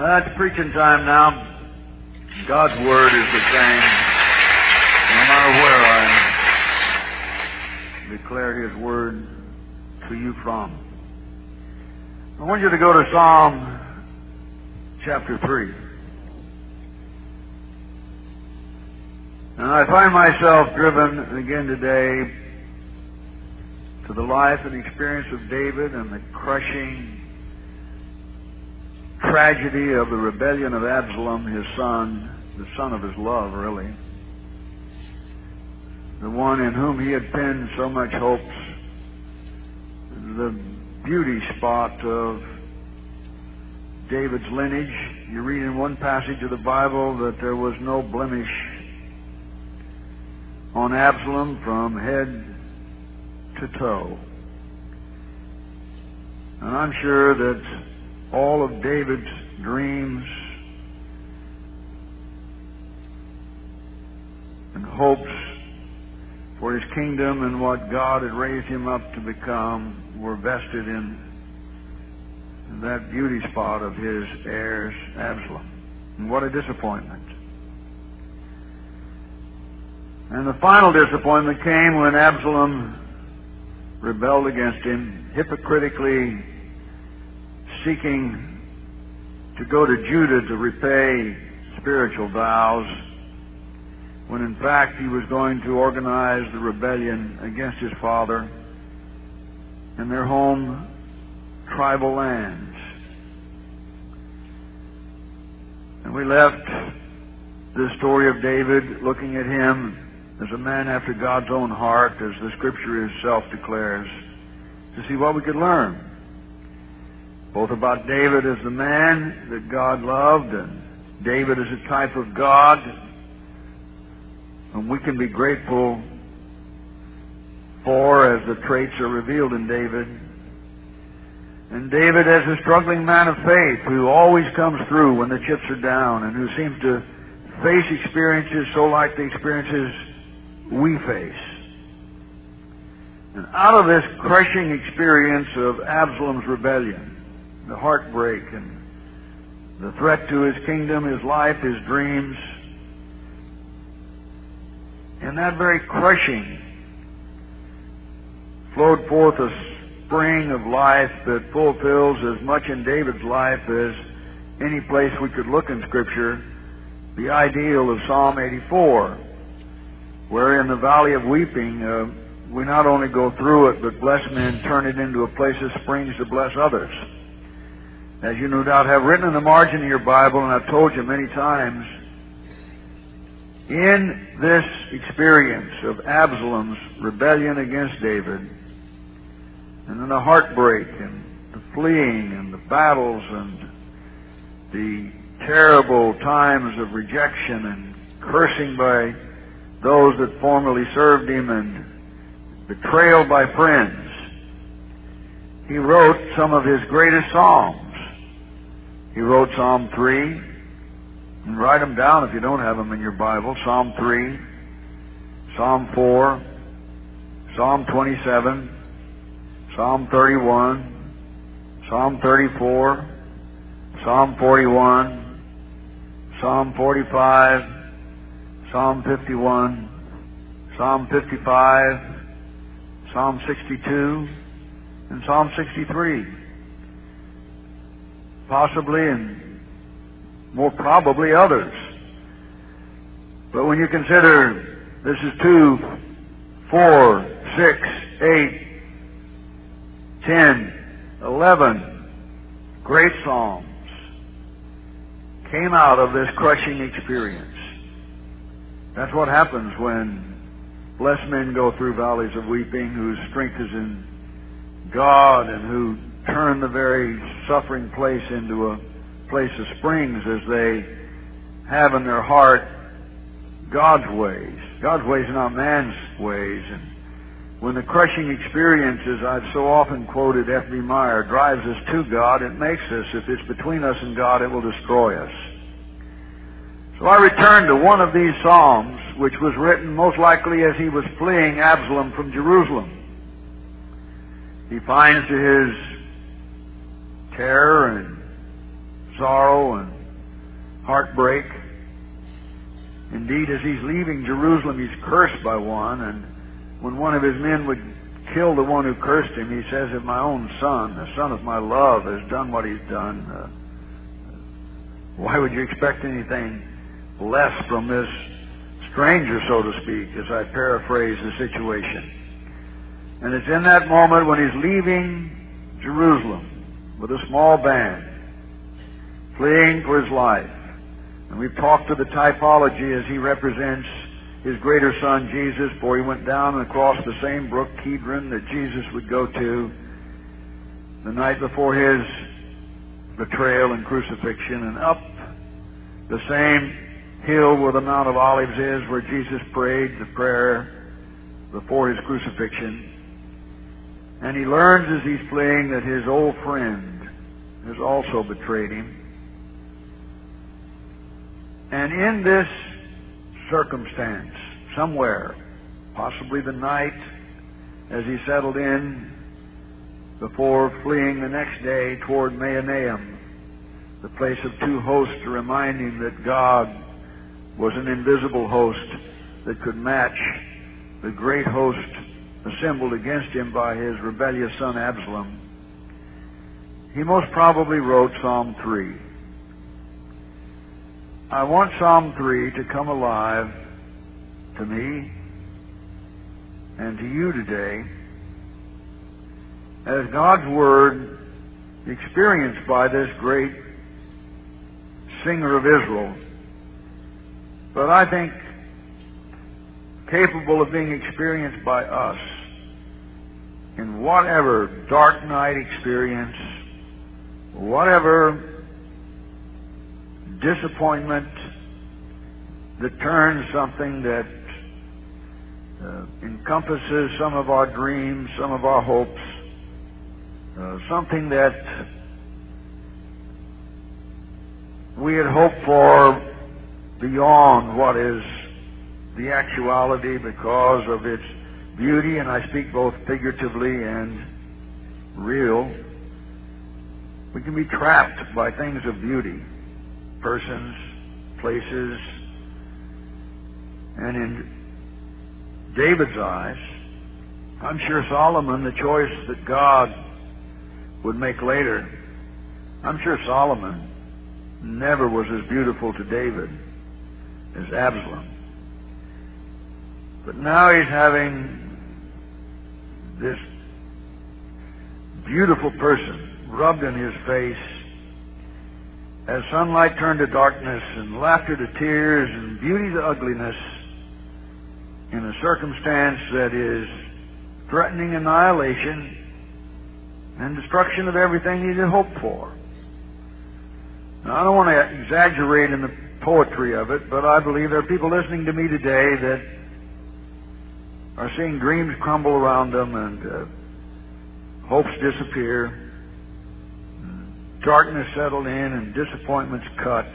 It's preaching time now. God's Word is the same, no matter where I declare His Word to you from. I want you to go to Psalm chapter 3. And I find myself driven again today to the life and experience of David and the crushing tragedy of the rebellion of Absalom, his son, the son of his love, really. The one in whom he had pinned so much hopes. The beauty spot of David's lineage. You read in one passage of the Bible that there was no blemish on Absalom from head to toe. And I'm sure that all of David's dreams and hopes for his kingdom and what God had raised him up to become were vested in that beauty spot of his heirs, Absalom. And what a disappointment. And the final disappointment came when Absalom rebelled against him, hypocritically seeking to go to Judah to repay spiritual vows, when in fact he was going to organize the rebellion against his father in their home tribal lands. And we left the story of David looking at him as a man after God's own heart, as the Scripture itself declares, to see what we could learn, both about David as the man that God loved and David as a type of God, and we can be grateful for as the traits are revealed in David. And David as a struggling man of faith who always comes through when the chips are down and who seems to face experiences so like the experiences we face. And out of this crushing experience of Absalom's rebellion, the heartbreak and the threat to his kingdom, his life, his dreams, and that very crushing flowed forth a spring of life that fulfills as much in David's life as any place we could look in Scripture, the ideal of Psalm 84, where in the valley of weeping, we not only go through it, but blessed men turn it into a place of springs to bless others. As you no doubt have written in the margin of your Bible, and I've told you many times, in this experience of Absalom's rebellion against David, and then the heartbreak and the fleeing and the battles and the terrible times of rejection and cursing by those that formerly served him and betrayal by friends, he wrote some of his greatest psalms. He wrote Psalm 3, and write them down if you don't have them in your Bible. Psalm 3, Psalm 4, Psalm 27, Psalm 31, Psalm 34, Psalm 41, Psalm 45, Psalm 51, Psalm 55, Psalm 62, and Psalm 63. Possibly and more probably others. But when you consider this is 2, 4, 6, 8, 10, 11 great psalms came out of this crushing experience. That's what happens when blessed men go through valleys of weeping, whose strength is in God and who turn the very suffering place into a place of springs as they have in their heart God's ways. God's ways are not man's ways. And when the crushing experience, as I've so often quoted F.B. Meyer, drives us to God, it makes us, if it's between us and God, it will destroy us. So I return to one of these psalms, which was written most likely as he was fleeing Absalom from Jerusalem. He finds to his terror and sorrow and heartbreak. Indeed, as he's leaving Jerusalem, he's cursed by one, and when one of his men would kill the one who cursed him, he says, if my own son, the son of my love, has done what he's done, why would you expect anything less from this stranger, so to speak, as I paraphrase the situation. And it's in that moment when he's leaving Jerusalem with a small band, fleeing for his life. And we've talked to the typology as he represents his greater son, Jesus, for he went down and across the same brook, Kidron, that Jesus would go to the night before his betrayal and crucifixion, and up the same hill where the Mount of Olives is, where Jesus prayed the prayer before his crucifixion. And he learns as he's fleeing that his old friend has also betrayed him. And in this circumstance, somewhere, possibly the night as he settled in before fleeing the next day toward Mahanaim, the place of two hosts, to remind him that God was an invisible host that could match the great host assembled against him by his rebellious son Absalom, he most probably wrote Psalm 3. I want Psalm 3 to come alive to me and to you today as God's Word experienced by this great singer of Israel, but I think capable of being experienced by us in whatever dark night experience, whatever disappointment that turns something that encompasses some of our dreams, some of our hopes, something that we had hoped for beyond what is the actuality because of its beauty, and I speak both figuratively and real. We can be trapped by things of beauty, persons, places, and in David's eyes, I'm sure Solomon, the choice that God would make later, I'm sure Solomon never was as beautiful to David as Absalom. But now he's having this beautiful person rubbed in his face as sunlight turned to darkness and laughter to tears and beauty to ugliness in a circumstance that is threatening annihilation and destruction of everything he had hoped for. Now, I don't want to exaggerate in the poetry of it, but I believe there are people listening to me today that are seeing dreams crumble around them and hopes disappear, darkness settled in and disappointments cut.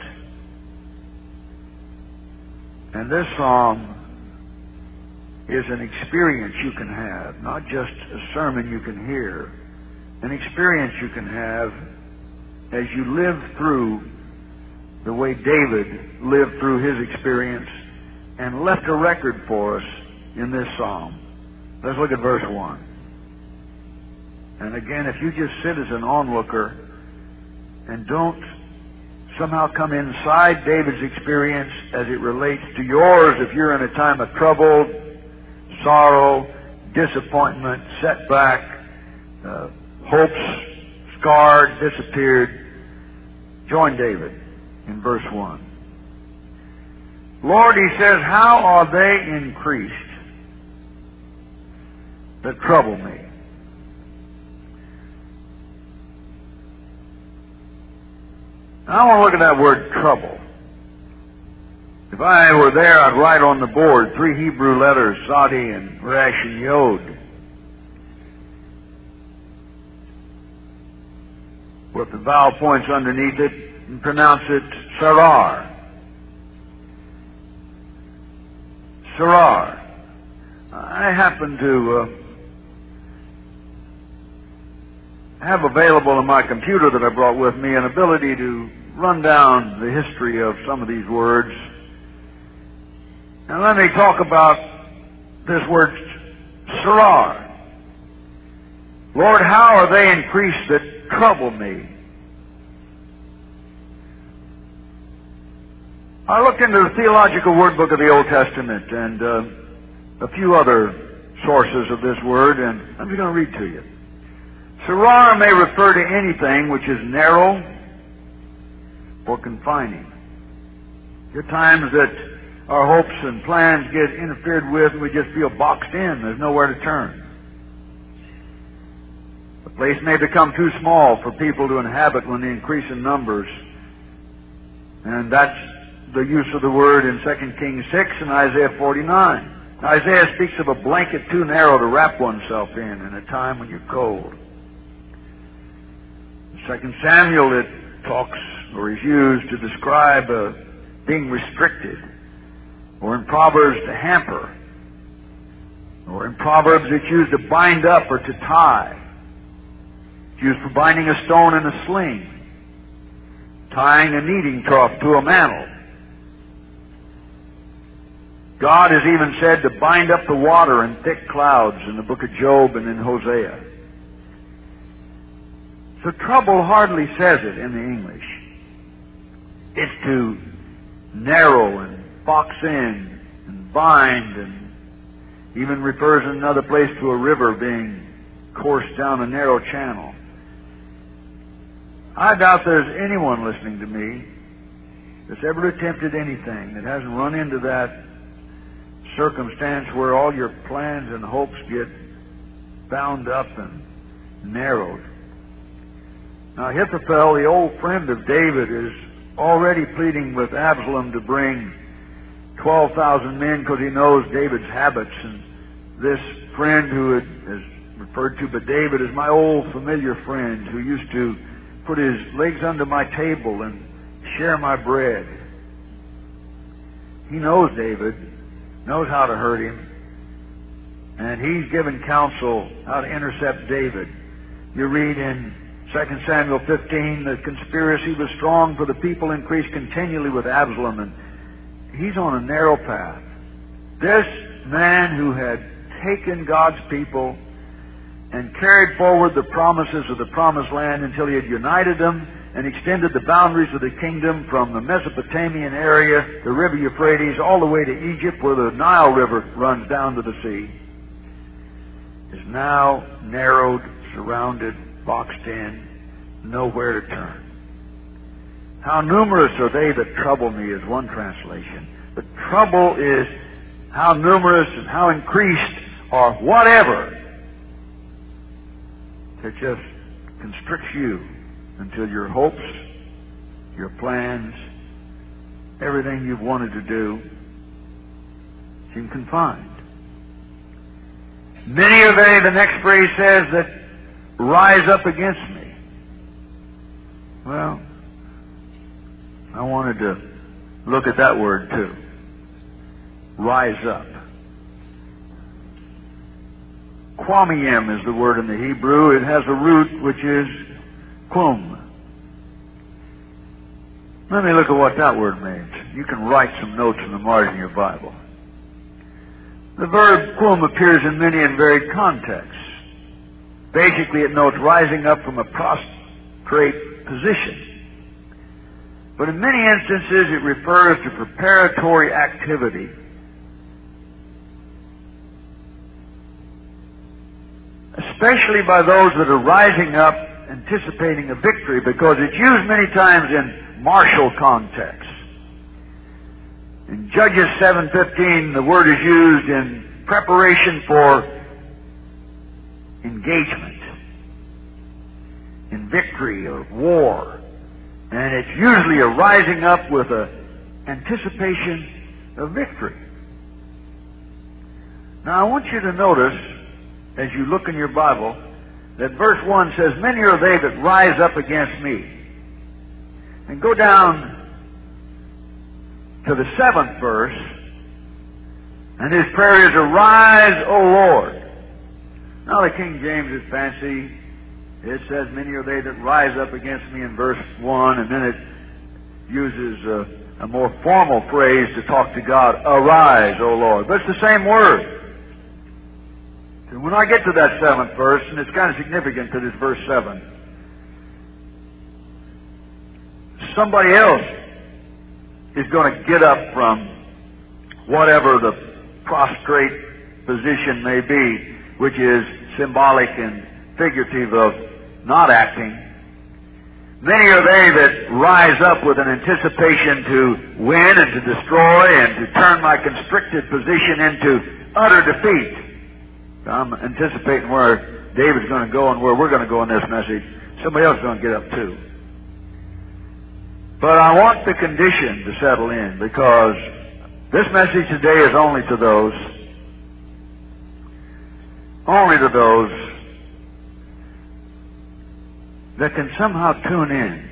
And this psalm is an experience you can have, not just a sermon you can hear, an experience you can have as you live through the way David lived through his experience and left a record for us in this psalm. Let's look at verse 1. And again, if you just sit as an onlooker and don't somehow come inside David's experience as it relates to yours, if you're in a time of trouble, sorrow, disappointment, setback, hopes scarred, disappeared, join David in verse 1. Lord, he says, how are they increased that trouble me? Now, I want to look at that word trouble. If I were there, I'd write on the board 3 Hebrew letters, Sadi and Resh and Yod, with the vowel points underneath it, and pronounce it Sarar. Sarar. I happen to have available on my computer that I brought with me an ability to run down the history of some of these words. And let me talk about this word, sarar. Lord, how are they increased that trouble me? I looked into the Theological Word Book of the Old Testament and a few other sources of this word, and I'm just going to read to you. Sarar may refer to anything which is narrow or confining. There are times that our hopes and plans get interfered with and we just feel boxed in. There's nowhere to turn. The place may become too small for people to inhabit when they increase in numbers. And that's the use of the word in 2 Kings 6 and Isaiah 49. Isaiah speaks of a blanket too narrow to wrap oneself in a time when you're cold. In 2 Samuel, it talks or is used to describe being restricted. Or in Proverbs, to hamper. Or in Proverbs, it's used to bind up or to tie. It's used for binding a stone in a sling. Tying a kneading trough to a mantle. God is even said to bind up the water in thick clouds in the book of Job and in Hosea. So trouble hardly says it in the English. It's to narrow and box in and bind, and even refers in another place to a river being coursed down a narrow channel. I doubt there's anyone listening to me that's ever attempted anything that hasn't run into that circumstance where all your plans and hopes get bound up and narrowed. Now, Ahithophel, the old friend of David, is already pleading with Absalom to bring 12,000 men because he knows David's habits. And this friend who is referred to by David as my old familiar friend who used to put his legs under my table and share my bread. He knows David, knows how to hurt him, and he's given counsel how to intercept David. You read in 2 Samuel 15, the conspiracy was strong, for the people increased continually with Absalom, and he's on a narrow path. This man who had taken God's people and carried forward the promises of the promised land until he had united them and extended the boundaries of the kingdom from the Mesopotamian area, the river Euphrates, all the way to Egypt where the Nile River runs down to the sea, is now narrowed, surrounded, boxed in, nowhere to turn. How numerous are they that trouble me is one translation. But trouble is how numerous and how increased or whatever that just constricts you until your hopes, your plans, everything you've wanted to do seem confined. Many are they, the next phrase says, that rise up against me. Well, I wanted to look at that word too. Rise up. Quamiyim is the word in the Hebrew. It has a root which is quum. Let me look at what that word means. You can write some notes in the margin of your Bible. The verb quum appears in many and varied contexts. Basically, it notes rising up from a prostrate position. But in many instances, it refers to preparatory activity. Especially by those that are rising up, anticipating a victory, because it's used many times in martial contexts. In Judges 7:15, the word is used in preparation for engagement, in victory or war. And it's usually a rising up with an anticipation of victory. Now I want you to notice, as you look in your Bible, that verse 1 says, many are they that rise up against me. And go down to the 7th verse, and his prayer is, arise, O Lord. Now the King James is fancy. It says, many are they that rise up against me in verse 1, and then uses a more formal phrase to talk to God, arise, O Lord. But it's the same word. And when I get to that 7th verse, and it's kind of significant to this verse 7, somebody else is going to get up from whatever the prostrate position may be, which is symbolic and figurative of not acting. Many are they that rise up with an anticipation to win and to destroy and to turn my constricted position into utter defeat. I'm anticipating where David's going to go and where we're going to go in this message. Somebody else is going to get up too. But I want the condition to settle in, because this message today is only to those that can somehow tune in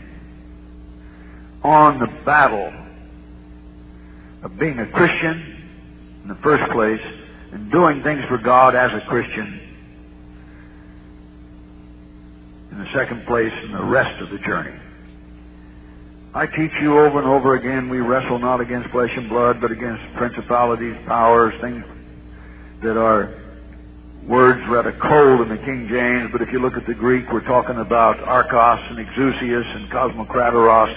on the battle of being a Christian in the first place and doing things for God as a Christian in the second place, and the rest of the journey. I teach you over and over again, we wrestle not against flesh and blood, but against principalities, powers, things that are words rather cold in the King James, but if you look at the Greek, we're talking about archos and exousias and cosmokratoros,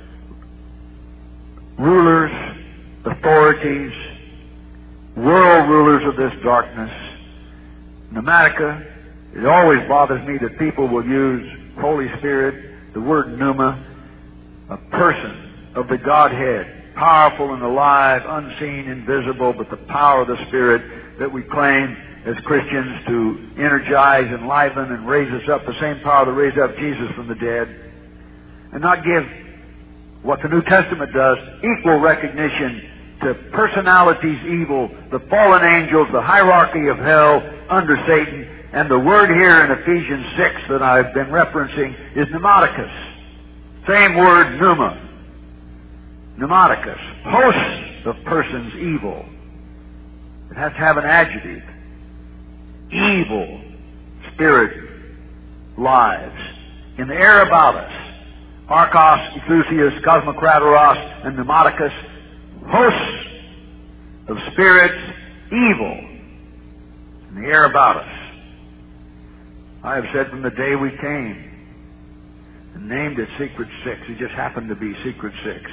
rulers, authorities, world rulers of this darkness. Pneumatica. It always bothers me that people will use Holy Spirit, the word pneuma, a person of the Godhead, powerful and alive, unseen, invisible, but the power of the Spirit that we claim as Christians to energize, enliven, and raise us up, the same power that raised up Jesus from the dead, and not give what the New Testament does, equal recognition to personalities evil, the fallen angels, the hierarchy of hell under Satan. And the word here in Ephesians 6 that I've been referencing is pneumaticus. Same word, pneuma. Pneumaticus. Hosts of persons evil. It has to have an adjective. Evil spirit lives in the air about us. Archos, exousias, cosmokratoros, and pneumaticus. Hosts of spirits evil in the air about us. I have said from the day we came and named it Secret 6. It just happened to be Secret 6.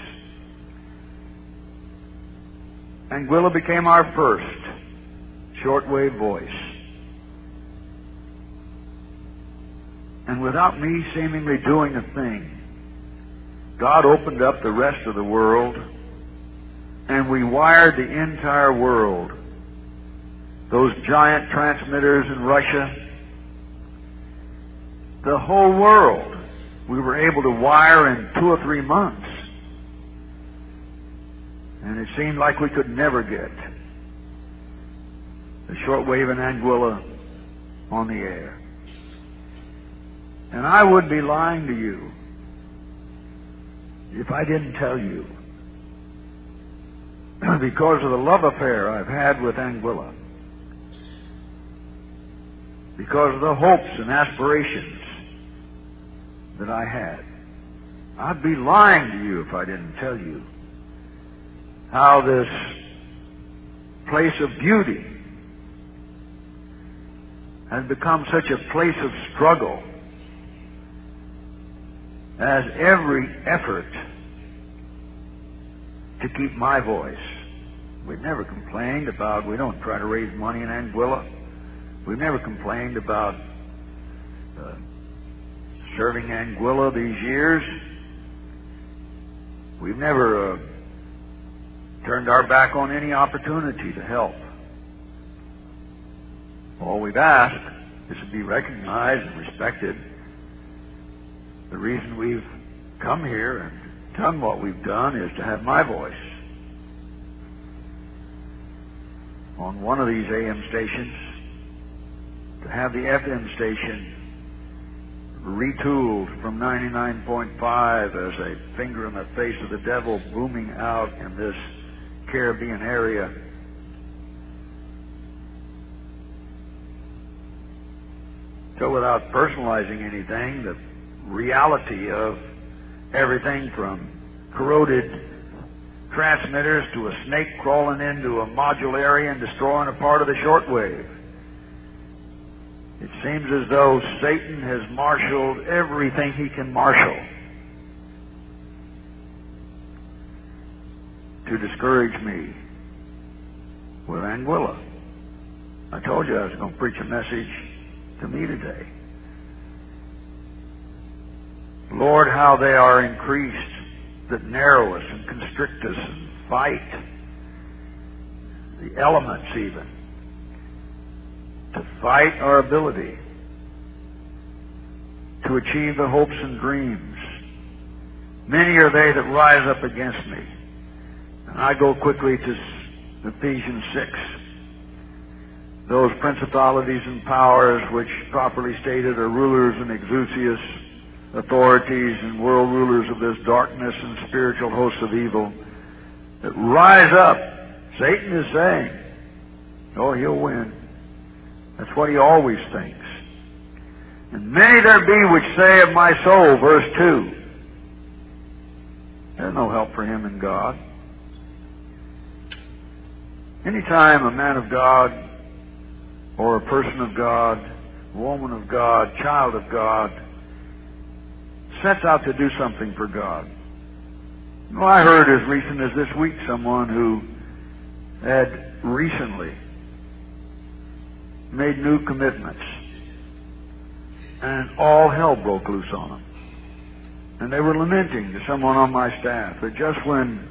Anguilla became our first shortwave voice. And without me seemingly doing a thing, God opened up the rest of the world, and we wired the entire world. Those giant transmitters in Russia, the whole world, we were able to wire in 2 or 3 months. And it seemed like we could never get the shortwave in Anguilla on the air. And I would be lying to you if I didn't tell you, because of the love affair I've had with Anguilla, because of the hopes and aspirations that I had, I'd be lying to you if I didn't tell you how this place of beauty has become such a place of struggle, as every effort to keep my voice. We've never complained about, we don't try to raise money in Anguilla. We've never complained about serving Anguilla these years. We've never turned our back on any opportunity to help. All we've asked is to be recognized and respected. The reason we've come here and done what we've done is to have my voice on one of these AM stations, to have the FM station retooled from 99.5 as a finger in the face of the devil booming out in this Caribbean area. So without personalizing anything, the reality of everything from corroded transmitters to a snake crawling into a module area and destroying a part of the shortwave. It seems as though Satan has marshaled everything he can marshal to discourage me with Anguilla. I told you I was going to preach a message to me today. Lord, how they are increased that narrow us and constrict us and fight the elements even, to fight our ability to achieve the hopes and dreams. Many are they that rise up against me. And I go quickly to Ephesians 6. Those principalities and powers which, properly stated, are rulers and exousias, authorities and world rulers of this darkness and spiritual hosts of evil, that rise up. Satan is saying, oh, he'll win. That's what he always thinks. And many there be which say of my soul, verse 2, there's no help for him in God. Anytime a man of God or a person of God, woman of God, child of God, sets out to do something for God. Well, I heard as recent as this week someone who had recently made new commitments, and all hell broke loose on them. And they were lamenting to someone on my staff that just when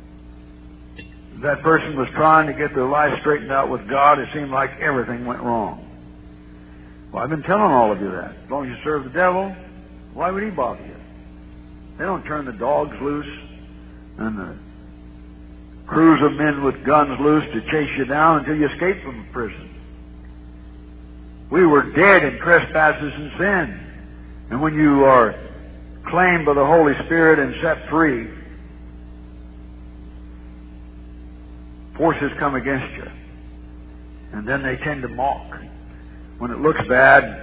that person was trying to get their life straightened out with God, it seemed like everything went wrong. Well, I've been telling all of you that. As long as you serve the devil, why would he bother you? They don't turn the dogs loose and the crews of men with guns loose to chase you down until you escape from the prison. We were dead in trespasses and sin. And when you are claimed by the Holy Spirit and set free, forces come against you. And then they tend to mock. When it looks bad,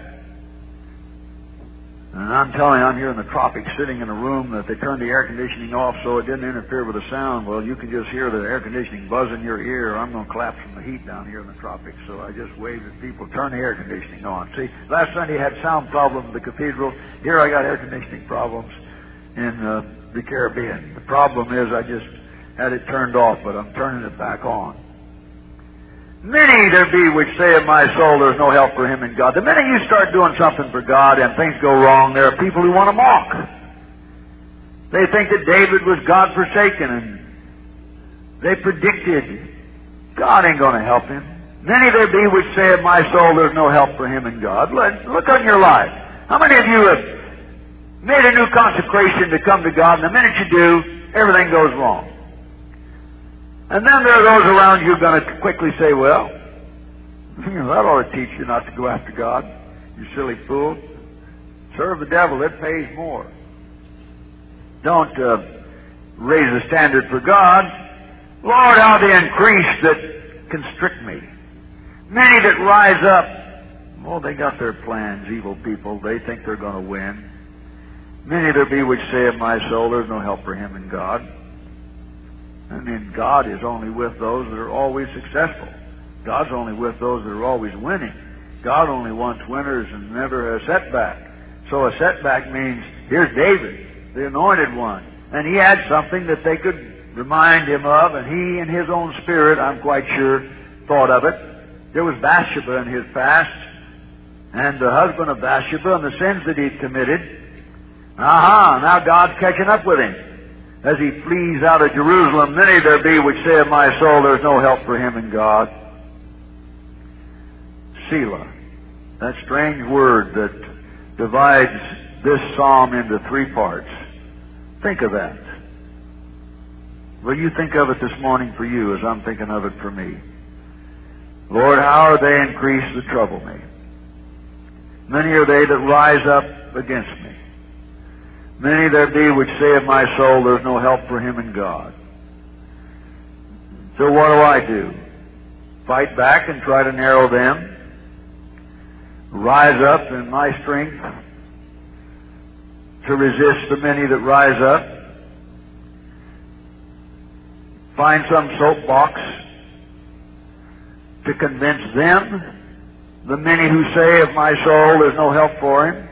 and I'm telling you, I'm here in the tropics sitting in a room that they turned the air conditioning off so it didn't interfere with the sound. Well, you can just hear the air conditioning buzz in your ear. I'm going to collapse from the heat down here in the tropics. So I just waved at people, turn the air conditioning on. See, last Sunday I had sound problems at the cathedral. Here I got air conditioning problems in the Caribbean. The problem is I just had it turned off, but I'm turning it back on. Many there be which say of my soul, there's no help for him in God. The minute you start doing something for God and things go wrong, there are people who want to mock. They think that David was God-forsaken, and they predicted God ain't going to help him. Many there be which say of my soul, there's no help for him in God. Look on your life. How many of you have made a new consecration to come to God, and the minute you do, everything goes wrong? And then there are those around you who are going to quickly say, well, that ought to teach you not to go after God, you silly fool. Serve the devil, it pays more. Don't raise the standard for God. Lord, how they increase that constrict me. Many that rise up, well, they got their plans, evil people. They think they're going to win. Many there be which say of my soul, there's no help for him in God. I mean, God is only with those that are always successful. God's only with those that are always winning. God only wants winners and never a setback. So a setback means, here's David, the anointed one. And he had something that they could remind him of, and he in his own spirit, I'm quite sure, thought of it. There was Bathsheba in his past, and the husband of Bathsheba and the sins that he'd committed. Now God's catching up with him. As he flees out of Jerusalem, many there be which say of my soul, there's no help for him in God. Selah, that strange word that divides this psalm into three parts. Think of that. Will you think of it this morning for you as I'm thinking of it for me? Lord, how are they increased that trouble me? Many are they that rise up against me. Many there be which say of my soul, there's no help for him in God. So what do? Fight back and try to narrow them? Rise up in my strength to resist the many that rise up? find some soapbox to convince them, the many who say of my soul there's no help for him?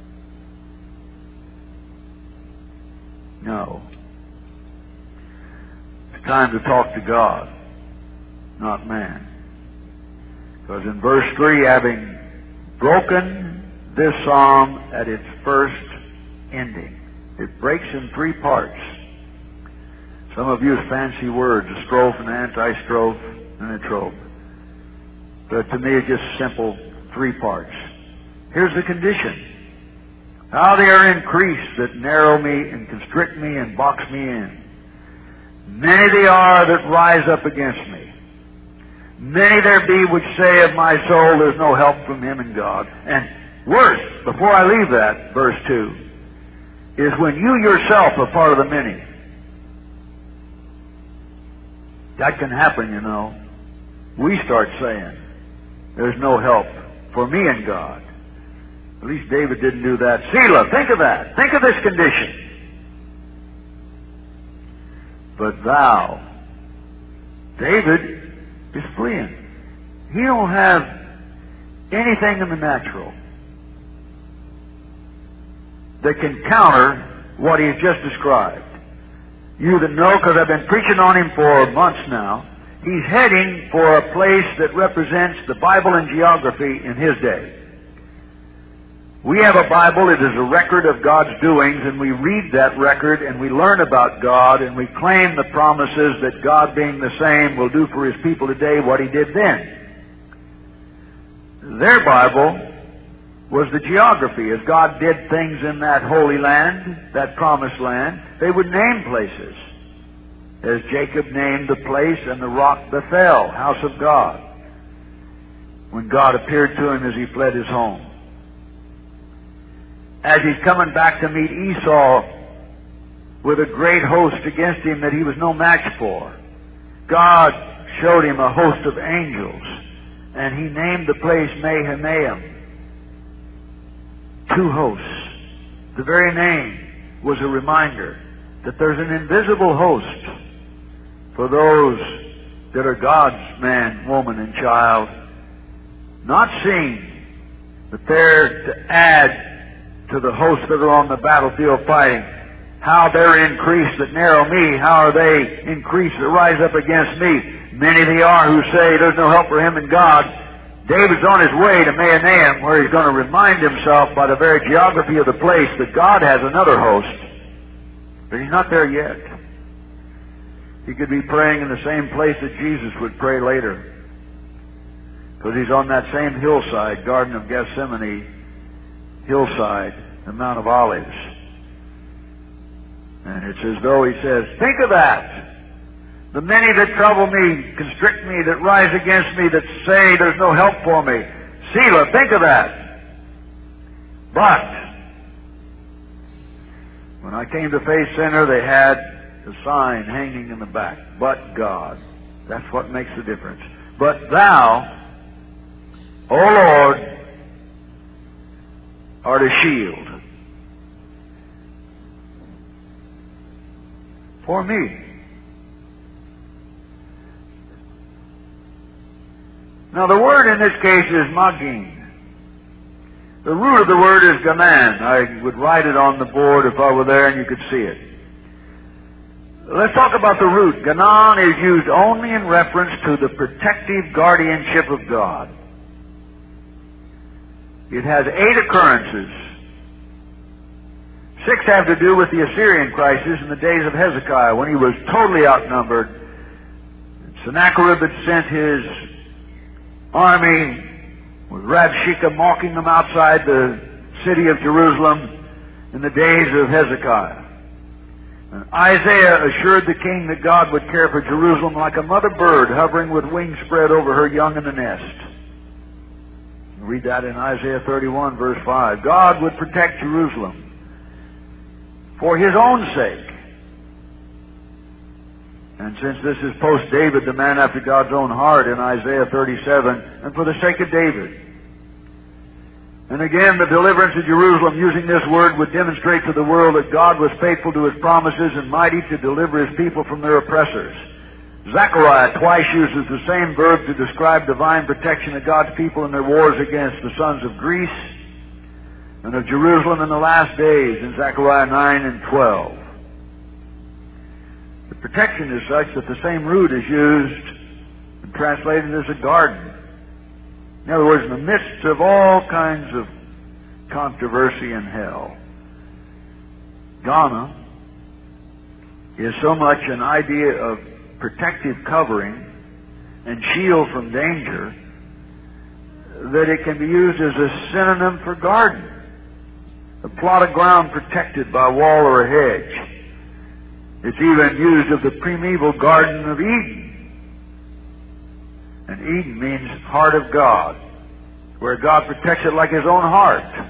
No. It's time to talk to God, not man. Because in verse 3, having broken this psalm at its first ending, it breaks in 3 parts. Some have used fancy words, a strophe, an anti-strophe, and a trope. But to me it's just simple 3 parts. Here's the condition. How they are increased that narrow me and constrict me and box me in. Many they are that rise up against me. Many there be which say of my soul there's no help from him in God. And worse, before I leave that, verse 2, is when you yourself are part of the many. That can happen, you know. We start saying, there's no help for me in God. At least David didn't do that. Selah, think of that. Think of this condition. But thou, David is fleeing. He don't have anything in the natural that can counter what he's just described. You that know, because I've been preaching on him for months now, he's heading for a place that represents the Bible and geography in his day. We have a Bible, it is a record of God's doings, and we read that record and we learn about God and we claim the promises that God, being the same, will do for his people today what he did then. Their Bible was the geography. As God did things in that holy land, that promised land, they would name places. As Jacob named the place and the rock Bethel, house of God, when God appeared to him as he fled his home. As he's coming back to meet Esau with a great host against him that he was no match for, God showed him a host of angels, and he named the place Mahanaim, 2 hosts. The very name was a reminder that there's an invisible host for those that are God's man, woman, and child, not seen, but there to add to the hosts that are on the battlefield fighting. How they're increased that narrow me, how are they increased that rise up against me? Many they are who say there's no help for him in God. David's on his way to Mahanaim, where he's going to remind himself by the very geography of the place that God has another host. But he's not there yet. He could be praying in the same place that Jesus would pray later, because he's on that same hillside, Garden of Gethsemane hillside, the Mount of Olives. And it's as though he says, think of that. The many that trouble me, constrict me, that rise against me, that say there's no help for me. Selah, think of that. But when I came to face sinner, they had a sign hanging in the back. But God. That's what makes the difference. But thou, O Lord, art a shield for me. Now the word in this case is magin. The root of the word is gaman. I would write it on the board if I were there and you could see it. Let's talk about the root. Ganan is used only in reference to the protective guardianship of God. It has 8 occurrences. 6 have to do with the Assyrian crisis in the days of Hezekiah, when he was totally outnumbered. Sennacherib had sent his army with Rabshakeh mocking them outside the city of Jerusalem in the days of Hezekiah. And Isaiah assured the king that God would care for Jerusalem like a mother bird hovering with wings spread over her young in the nest. Read that in Isaiah 31, verse 5. God would protect Jerusalem for his own sake. And since this is post-David, the man after God's own heart in Isaiah 37, and for the sake of David. And again, the deliverance of Jerusalem using this word would demonstrate to the world that God was faithful to his promises and mighty to deliver his people from their oppressors. Zechariah twice uses the same verb to describe divine protection of God's people in their wars against the sons of Greece and of Jerusalem in the last days in Zechariah 9 and 12. The protection is such that the same root is used and translated as a garden. In other words, in the midst of all kinds of controversy and hell, Ghana is so much an idea of protective covering and shield from danger that it can be used as a synonym for garden. A plot of ground protected by a wall or a hedge. It's even used of the primeval Garden of Eden. And Eden means heart of God, where God protects it like His own heart.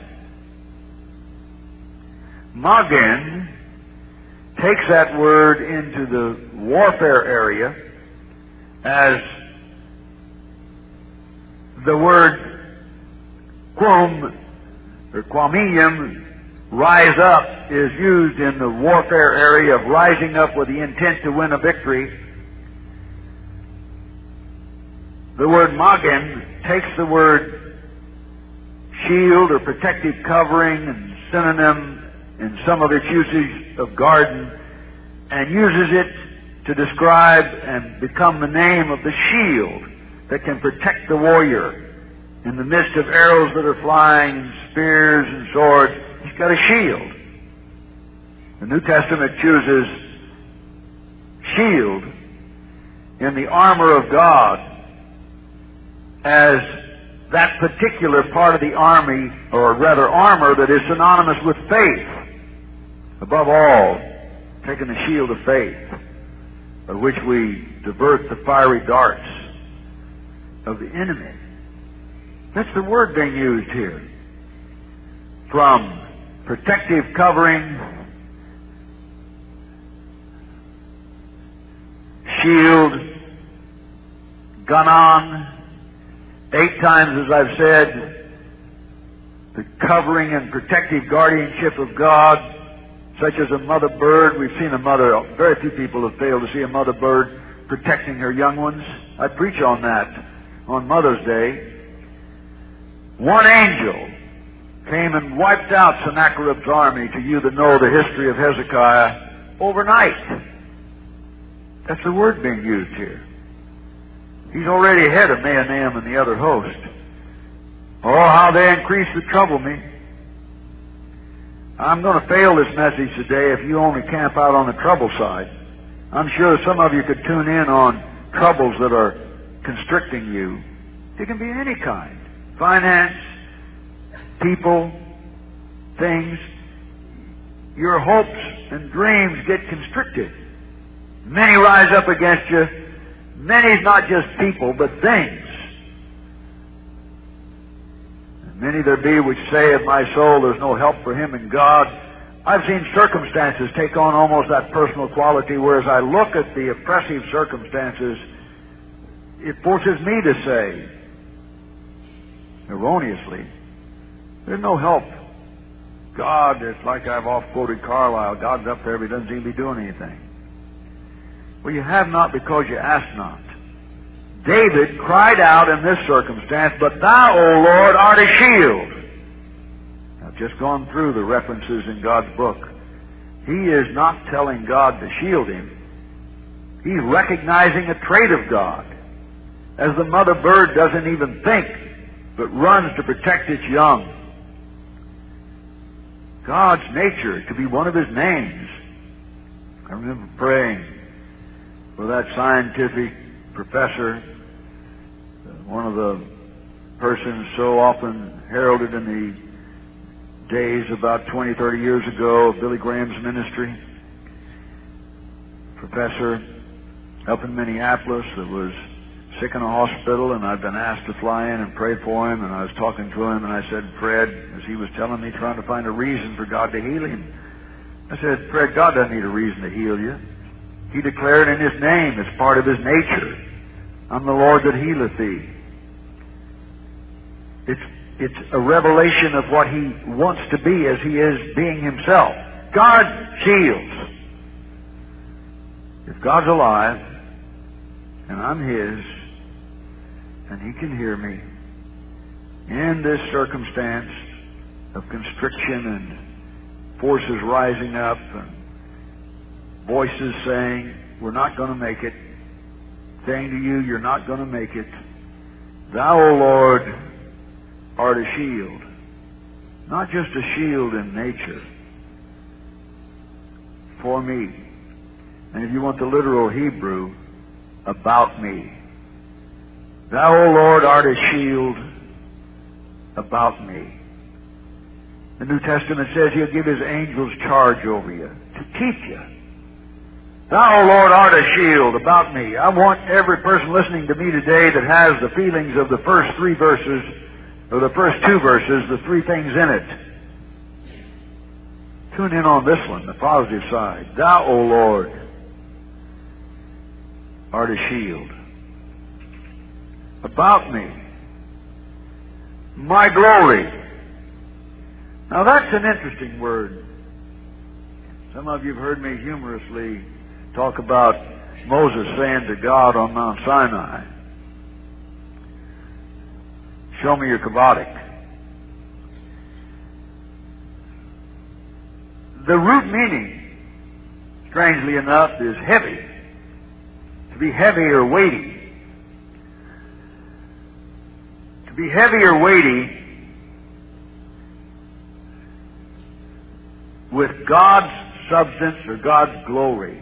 Magen takes that word into the warfare area as the word quum or quaminium, rise up, is used in the warfare area of rising up with the intent to win a victory. The word magen takes the word shield or protective covering and synonym in some of its usage of garden and uses it to describe and become the name of the shield that can protect the warrior in the midst of arrows that are flying and spears and swords. He's got a shield. The New Testament chooses shield in the armor of God as that particular part of the army, or rather armor, that is synonymous with faith. Above all, taking the shield of faith, by which we divert the fiery darts of the enemy. That's the word being used here. From protective covering, shield, ganon, 8 times, as I've said, the covering and protective guardianship of God, such as a mother bird. We've seen a mother, very few people have failed to see a mother bird protecting her young ones. I preach on that on Mother's Day. One angel came and wiped out Sennacherib's army, to you that know the history of Hezekiah, overnight. That's the word being used here. He's already ahead of Mahanaim and the other host. Oh, how they increase to trouble me. I'm going to fail this message today if you only camp out on the trouble side. I'm sure some of you could tune in on troubles that are constricting you. It can be any kind. Finance, people, things. Your hopes and dreams get constricted. Many rise up against you. Many, not just people, but things. And many there be which say of my soul, there's no help for him in God. I've seen circumstances take on almost that personal quality, where as I look at the oppressive circumstances, it forces me to say, erroneously, there's no help. God, it's like I've oft-quoted Carlyle, God's up there, but he doesn't seem to be doing anything. Well, you have not because you ask not. David cried out in this circumstance, but thou, O Lord, art a shield. I've just gone through the references in God's book. He is not telling God to shield him. He's recognizing a trait of God. As the mother bird doesn't even think, but runs to protect its young. God's nature to be one of His names. I remember praying for that scientific professor, one of the persons so often heralded in the days about 20, 30 years ago of Billy Graham's ministry. Professor up in Minneapolis that was sick in a hospital, and I'd been asked to fly in and pray for him, and I was talking to him, and I said, Fred, as he was telling me, trying to find a reason for God to heal him, I said, Fred, God doesn't need a reason to heal you. He declared in His name, it's part of His nature, I'm the Lord that healeth thee. It's a revelation of what He wants to be as He is being Himself. God shields. If God's alive, and I'm His, and He can hear me in this circumstance of constriction and forces rising up and voices saying, we're not going to make it, saying to you, you're not going to make it. Thou, O Lord, art a shield. Not just a shield in nature. For me. And if you want the literal Hebrew, about me. Thou, O Lord, art a shield about me. The New Testament says He'll give His angels charge over you to keep you. Thou, O Lord, art a shield about me. I want every person listening to me today that has the feelings of the first three verses, or the first two verses, the three things in it. Tune in on this one, the positive side. Thou, O Lord, art a shield about me. My glory. Now that's an interesting word. Some of you have heard me humorously talk about Moses saying to God on Mount Sinai, show me your kavodic. The root meaning, strangely enough, is heavy. To be heavy or weighty. To be heavy or weighty with God's substance or God's glory.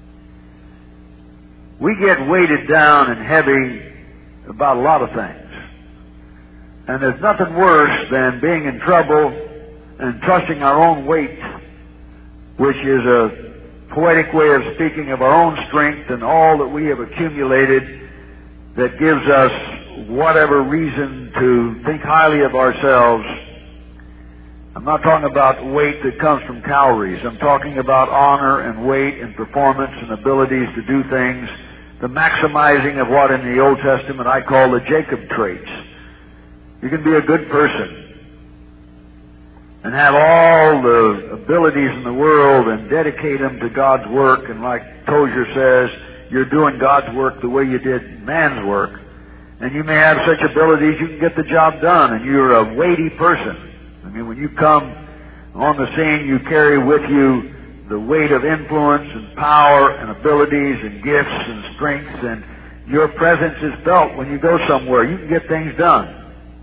We get weighted down and heavy about a lot of things. And there's nothing worse than being in trouble and trusting our own weight, which is a poetic way of speaking of our own strength and all that we have accumulated that gives us whatever reason to think highly of ourselves. I'm not talking about weight that comes from calories. I'm talking about honor and weight and performance and abilities to do things, the maximizing of what in the Old Testament I call the Jacob traits. You can be a good person and have all the abilities in the world and dedicate them to God's work, and like Tozer says, you're doing God's work the way you did man's work. And you may have such abilities you can get the job done, and you're a weighty person. I mean, when you come on the scene, you carry with you the weight of influence and power and abilities and gifts and strengths, and your presence is felt when you go somewhere. You can get things done.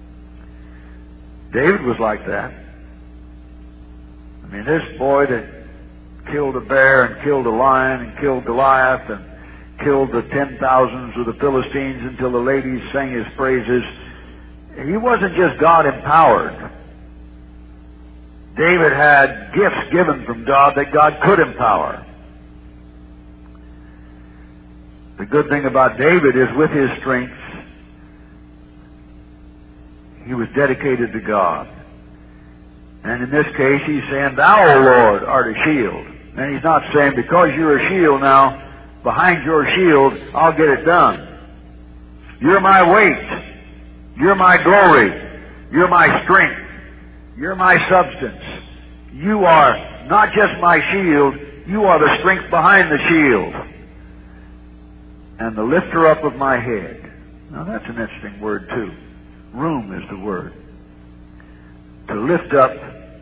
David was like that. I mean, this boy that killed a bear and killed a lion and killed Goliath and killed the 10,000s of the Philistines until the ladies sang his praises, he wasn't just God-empowered. David had gifts given from God that God could empower. The good thing about David is with his strength, he was dedicated to God. And in this case, he's saying, Thou, O Lord, art a shield. And he's not saying, because you're a shield now, behind your shield, I'll get it done. You're my weight. You're my glory. You're my strength. You're my substance. You are not just my shield, you are the strength behind the shield. And the lifter up of my head. Now that's an interesting word too. Room is the word. To lift up.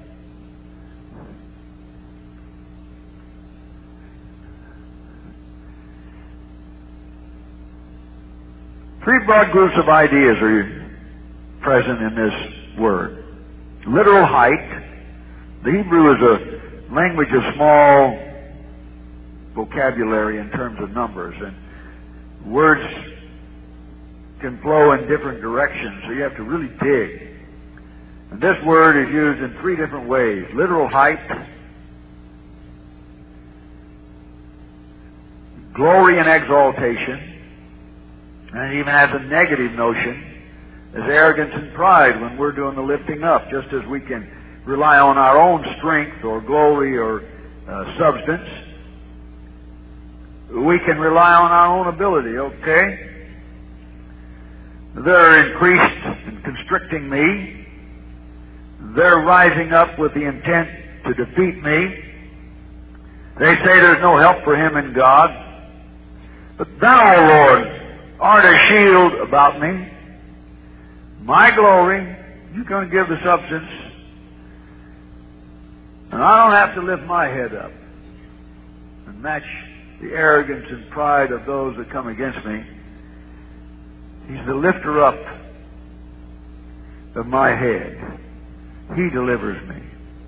Three broad groups of ideas are present in this word. Literal height. The Hebrew is a language of small vocabulary in terms of numbers, and words can flow in different directions, so you have to really dig. And this word is used in three different ways. Literal height, glory and exaltation, and it even has a negative notion as arrogance and pride when we're doing the lifting up, just as we can rely on our own strength or glory or substance. We can rely on our own ability, okay? They're increased and constricting me. They're rising up with the intent to defeat me. They say there's no help for him in God. But Thou, O Lord, art a shield about me. My glory, you're going to give the substance. And I don't have to lift my head up and match the arrogance and pride of those that come against me. He's the lifter up of my head. He delivers me.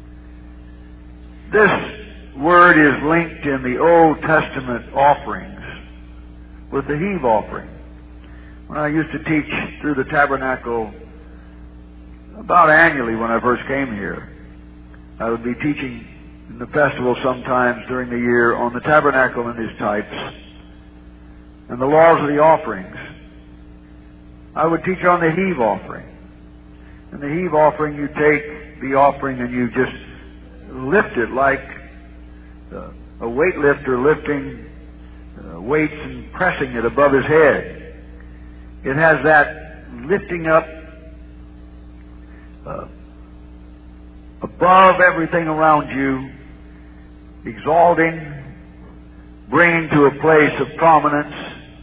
This word is linked in the Old Testament offerings with the heave offering. When I used to teach through the tabernacle about annually when I first came here, I would be teaching in the festival sometimes during the year on the tabernacle and its types and the laws of the offerings. I would teach on the heave offering. In the heave offering, you take the offering and you just lift it like a weightlifter lifting weights and pressing it above his head. It has that lifting up above everything around you, exalting, bringing to a place of prominence,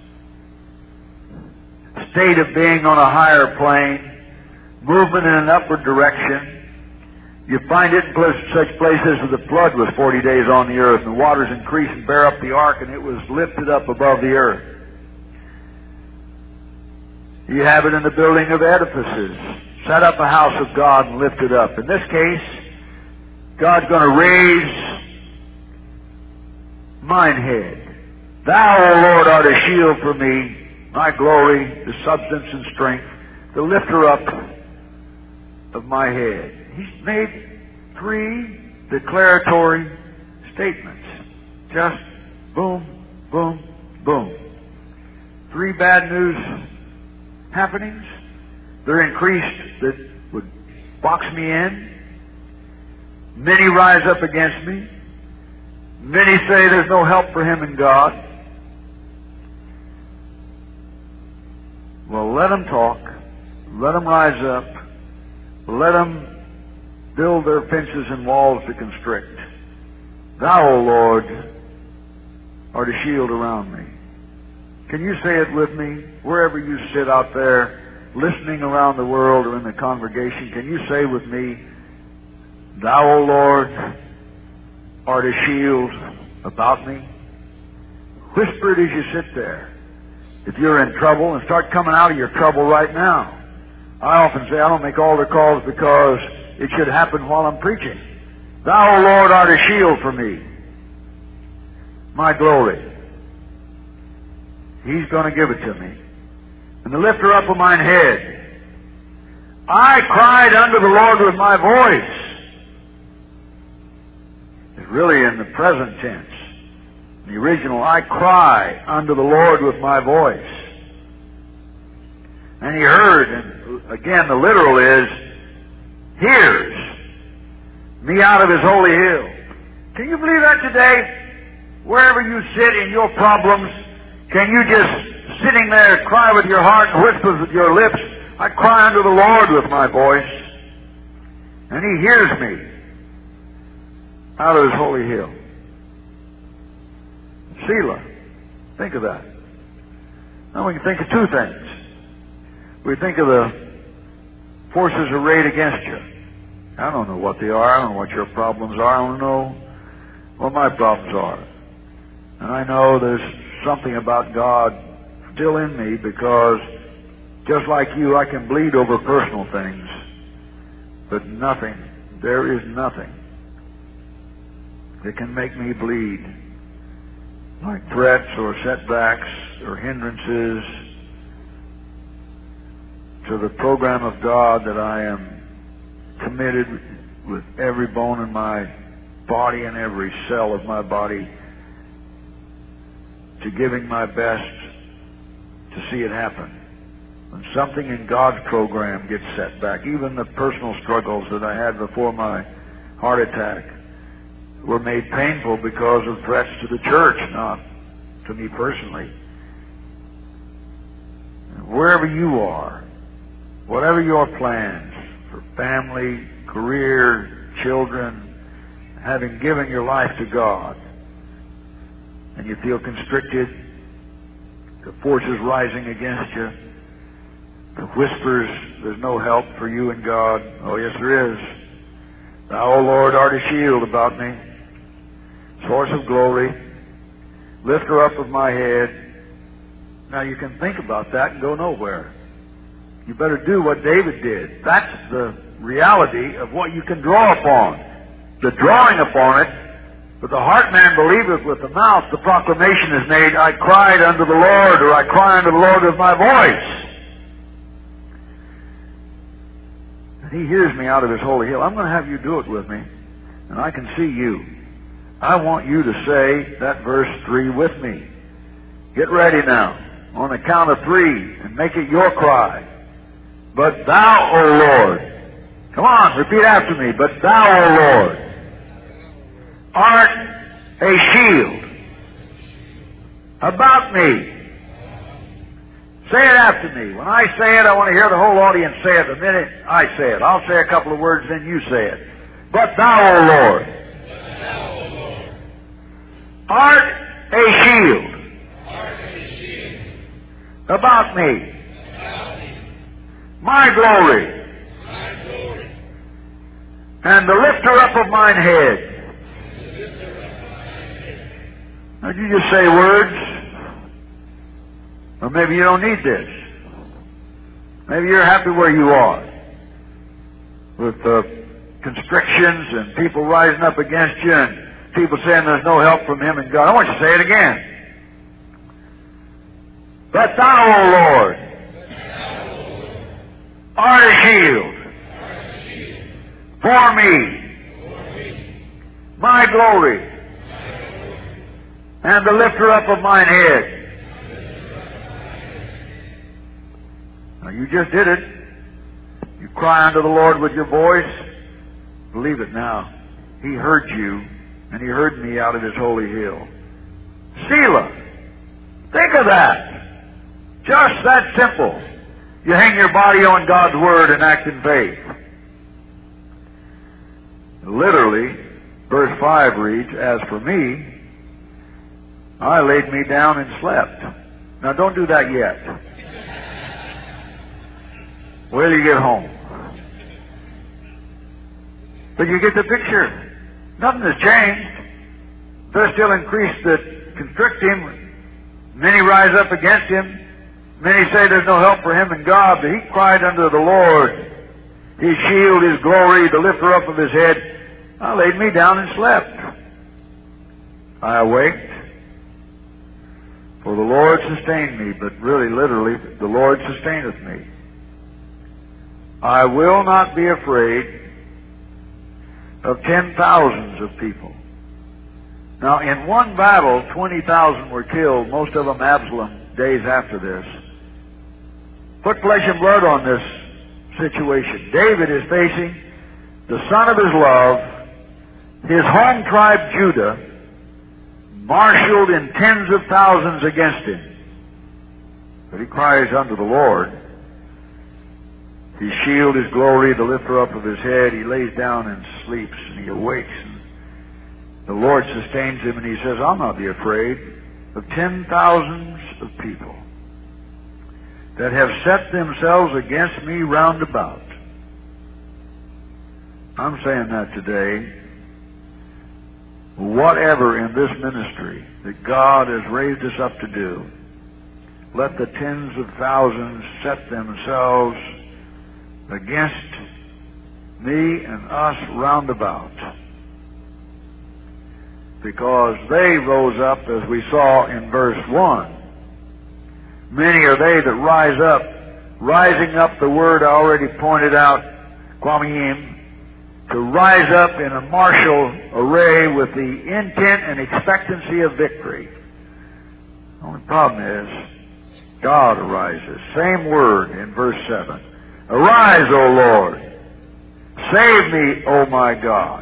state of being on a higher plane, movement in an upward direction. You find it in such places as the flood was 40 days on the earth, and the waters increased and bare up the ark, and it was lifted up above the earth. You have it in the building of edifices. Set up a house of God and lift it up. In this case, God's going to raise mine head. Thou, O Lord, art a shield for me, my glory, the substance and strength, the lifter up of my head. He's made 3 declaratory statements. Just boom, boom, boom. 3 bad news happenings. They're increased that would box me in. Many rise up against me. Many say there's no help for him in God. Well, let them talk. Let them rise up. Let them build their fences and walls to constrict. Thou, O Lord, art a shield around me. Can you say it with me? Wherever you sit out there, listening around the world or in the congregation, can you say with me, Thou, O Lord, art a shield about me? Whisper it as you sit there. If you're in trouble, and start coming out of your trouble right now. I often say I don't make altar calls because it should happen while I'm preaching. Thou, O Lord, art a shield for me, my glory. He's going to give it to me. And the lifter up of mine head. I cried unto the Lord with my voice. It's really in the present tense. In the original, I cry unto the Lord with my voice. And he heard, and again the literal is, hears me out of his holy hill. Can you believe that today? Wherever you sit in your problems, can you just sitting there cry with your heart and whisper with your lips, I cry unto the Lord with my voice, and he hears me out of his holy hill. Selah. Think of that. Now we can think of 2 things. We think of the forces arrayed against you. I don't know what they are. I don't know what your problems are. I don't know what my problems are. And I know there's something about God still in me because just like you, I can bleed over personal things. But nothing, there is nothing that can make me bleed like threats or setbacks or hindrances to the program of God that I am committed with every bone in my body and every cell of my body to giving my best to see it happen. When something in God's program gets set back, even the personal struggles that I had before my heart attack were made painful because of threats to the church, not to me personally. And wherever you are, whatever your plans for family, career, children, having given your life to God, and you feel constricted, the forces rising against you, the whispers, there's no help for you in God. Oh, yes, there is. Thou, O Lord, art a shield about me, source of glory, lifter up of my head. Now, you can think about that and go nowhere. You better do what David did. That's the reality of what you can draw upon. The drawing upon it, but the heart man believeth with the mouth, the proclamation is made, I cried unto the Lord, or I cry unto the Lord with my voice. And He hears me out of His holy hill. I'm going to have you do it with me, and I can see you. I want you to say that verse 3 with me. Get ready now, on the count of 3, and make it your cry. But Thou, O Lord, come on, repeat after me. But Thou, O Lord, art a shield about me. Say it after me. When I say it, I want to hear the whole audience say it the minute I say it. I'll say a couple of words, then you say it. But Thou, O Lord, art a shield about me. My glory. And the lifter up of mine head. Now, did you just say words? Or maybe you don't need this. Maybe you're happy where you are. With constrictions and people rising up against you and people saying there's no help from Him and God. I want you to say it again. But Thou, O Lord, art a shield for me, my glory, and the lifter up of mine head. Now, you just did it. You cry unto the Lord with your voice. Believe it now. He heard you, and He heard me out of His holy hill. Selah. Think of that. Just that simple. You hang your body on God's Word and act in faith. Literally, verse 5 reads, As for me, I laid me down and slept. Now, don't do that yet. Wait till you get home. But you get the picture. Nothing has changed. There's still increased that constrict Him. Many rise up against Him. Many say there's no help for him in God, but he cried unto the Lord, His shield, His glory, the lifter up of his head. I laid me down and slept. I awaked, for the Lord sustained me, but really, literally, the Lord sustaineth me. I will not be afraid of 10,000s of people. Now, in one battle, 20,000 were killed, most of them Absalom, days after this. Put flesh and blood on this situation. David is facing the son of his love, his home tribe Judah, marshaled in tens of thousands against him. But he cries unto the Lord. His shield, His glory, the lifter up of his head. He lays down and sleeps, and he awakes. And the Lord sustains him, and he says, I'll not be afraid of 10,000s of people that have set themselves against me round about. I'm saying that today. Whatever in this ministry that God has raised us up to do, let the tens of thousands set themselves against me and us round about. Because they rose up, as we saw in verse 1. Many are they that rise up, rising up, the word I already pointed out, Kwamim, to rise up in a martial array with the intent and expectancy of victory. The only problem is, God arises. Same word in verse 7. Arise, O Lord. Save me, O my God.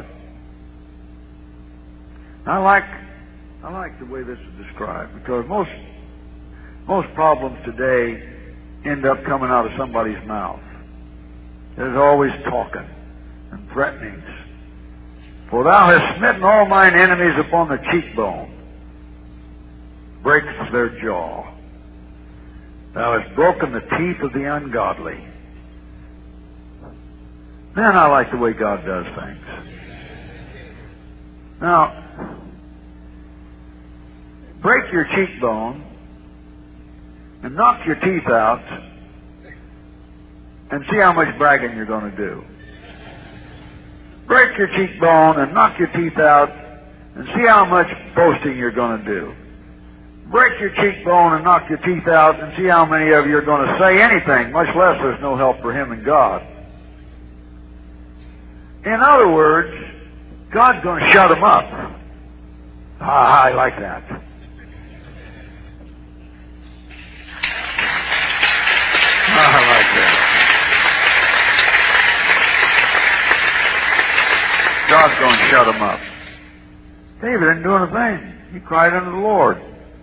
I like the way this is described, because most problems today end up coming out of somebody's mouth. There's always talking and threatenings. For thou hast smitten all mine enemies upon the cheekbone. Breaks their jaw. Thou hast broken the teeth of the ungodly. Man, I like the way God does things. Now, break your cheekbone and knock your teeth out and see how much bragging you're going to do. Break your cheekbone and knock your teeth out and see how much boasting you're going to do. Break your cheekbone and knock your teeth out and see how many of you are going to say anything, much less there's no help for Him and God. In other words, God's going to shut them up. I like that. I like that. God's going to shut them up. David didn't do anything. He cried unto the Lord.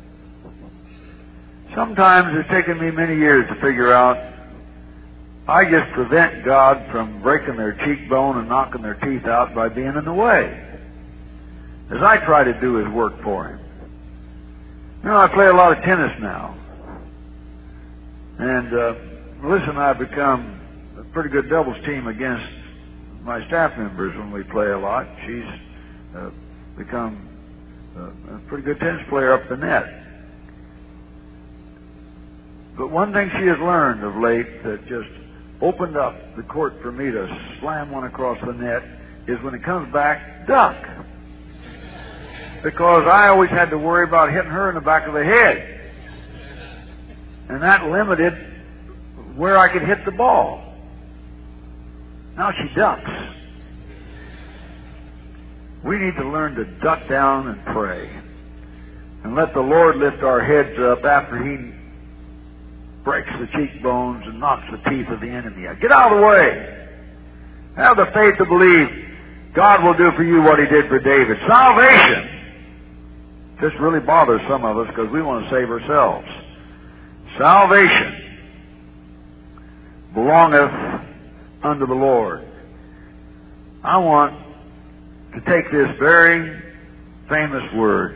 Sometimes it's taken me many years to figure out I just prevent God from breaking their cheekbone and knocking their teeth out by being in the way, as I try to do His work for Him. You know, I play a lot of tennis now. And Melissa and I have become a pretty good doubles team against my staff members when we play a lot. She's become a pretty good tennis player up the net. But one thing she has learned of late that just opened up the court for me to slam one across the net is when it comes back, duck. Because I always had to worry about hitting her in the back of the head. And that limited where I could hit the ball. Now she ducks. We need to learn to duck down and pray. And let the Lord lift our heads up after He breaks the cheekbones and knocks the teeth of the enemy out. Get out of the way. Have the faith to believe God will do for you what He did for David. Salvation. This really bothers some of us because we want to save ourselves. Salvation belongeth unto the Lord. I want to take this very famous word,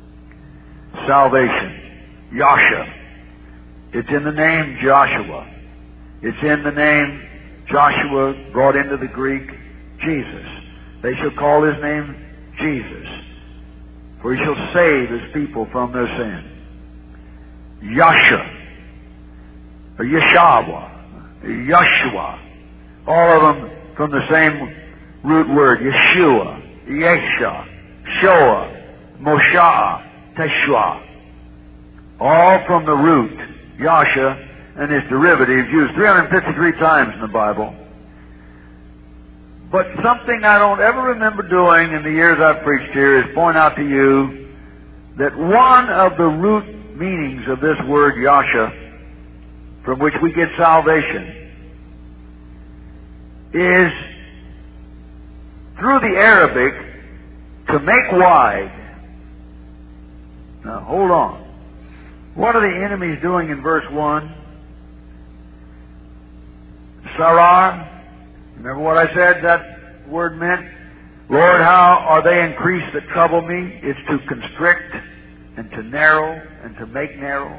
salvation, Yasha. It's in the name Joshua. It's in the name Joshua brought into the Greek, Jesus. They shall call His name Jesus, for He shall save His people from their sin. Yasha, or Yeshua, Yeshua, all of them from the same root word, Yeshua, Yesha, Shoah, Moshe, Teshua, all from the root Yasha and its derivatives, used 353 times in the Bible. But something I don't ever remember doing in the years I've preached here is point out to you that one of the root meanings of this word Yasha, from which we get salvation, is through the Arabic to make wide. Now hold on. What are the enemies doing in verse 1? Sarar. Remember what I said that word meant? Lord, how are they increased that trouble me? It's to constrict and to narrow and to make narrow.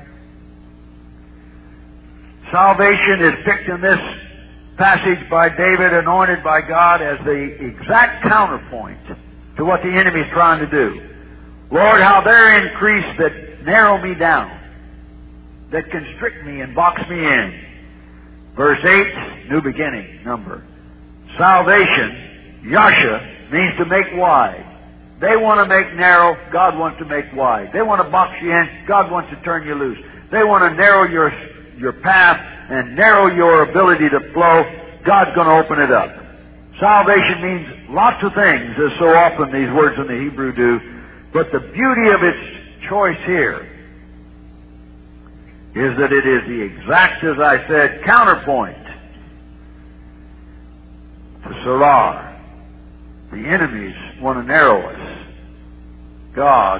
Salvation is picked in this passage by David, anointed by God, as the exact counterpoint to what the enemy is trying to do. Lord, how they're increased that narrow me down, that constrict me and box me in. Verse 8, new beginning, number. Salvation, Yasha, means to make wide. They want to make narrow, God wants to make wide. They want to box you in, God wants to turn you loose. They want to narrow your path and narrow your ability to flow, God's going to open it up. Salvation means lots of things, as so often these words in the Hebrew do, but the beauty of its choice here is that it is the exact, as I said, counterpoint to Sarar. The enemies want to narrow us. God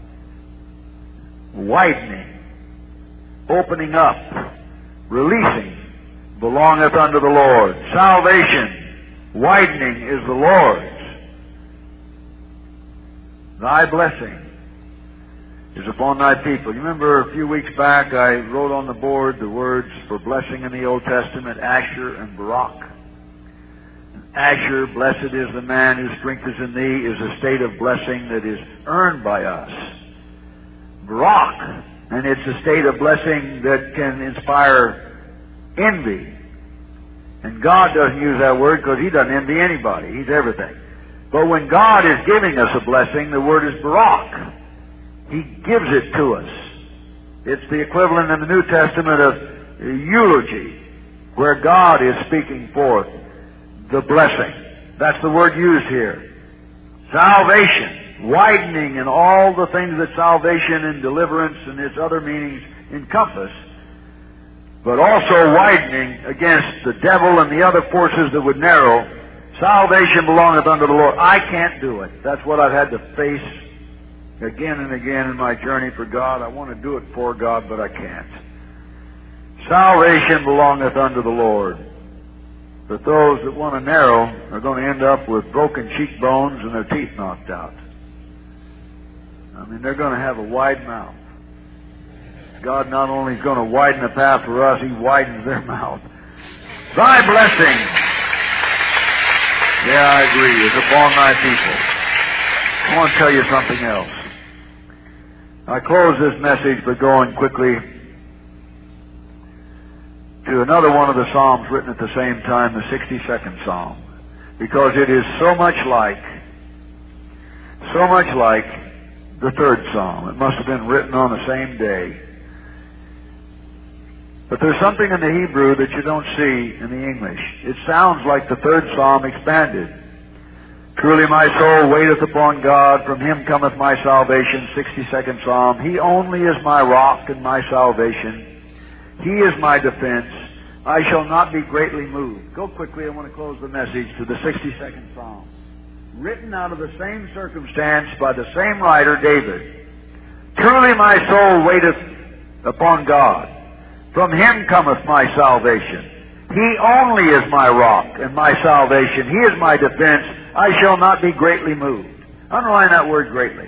widening, opening up, releasing, belongeth unto the Lord. Salvation, widening, is the Lord's. Thy blessing is upon thy people. You remember a few weeks back I wrote on the board the words for blessing in the Old Testament, Asher and Barak. Asher, blessed is the man whose strength is in thee, is a state of blessing that is earned by us. Barak, and it's a state of blessing that can inspire envy. And God doesn't use that word because He doesn't envy anybody. He's everything. But when God is giving us a blessing, the word is Barak. He gives it to us. It's the equivalent in the New Testament of eulogy, where God is speaking forth the blessing. That's the word used here. Salvation, widening in all the things that salvation and deliverance and its other meanings encompass, but also widening against the devil and the other forces that would narrow. Salvation belongeth unto the Lord. I can't do it. That's what I've had to face again and again in my journey for God. I want to do it for God, but I can't. Salvation belongeth unto the Lord. But those that want to narrow are going to end up with broken cheekbones and their teeth knocked out. I mean, they're going to have a wide mouth. God not only is going to widen the path for us, He widens their mouth. Thy blessing, yeah, I agree, is upon thy people. I want to tell you something else. I close this message by going quickly to another one of the Psalms written at the same time, the 62nd Psalm, because it is so much like the third Psalm. It must have been written on the same day. But there's something in the Hebrew that you don't see in the English. It sounds like the third Psalm expanded. Truly my soul waiteth upon God, from Him cometh my salvation, 62nd Psalm. He only is my rock and my salvation. He is my defense. I shall not be greatly moved. Go quickly, I want to close the message to the 62nd Psalm. Written out of the same circumstance by the same writer, David. Truly my soul waiteth upon God. From Him cometh my salvation. He only is my rock and my salvation. He is my defense. I shall not be greatly moved. Underline that word, greatly.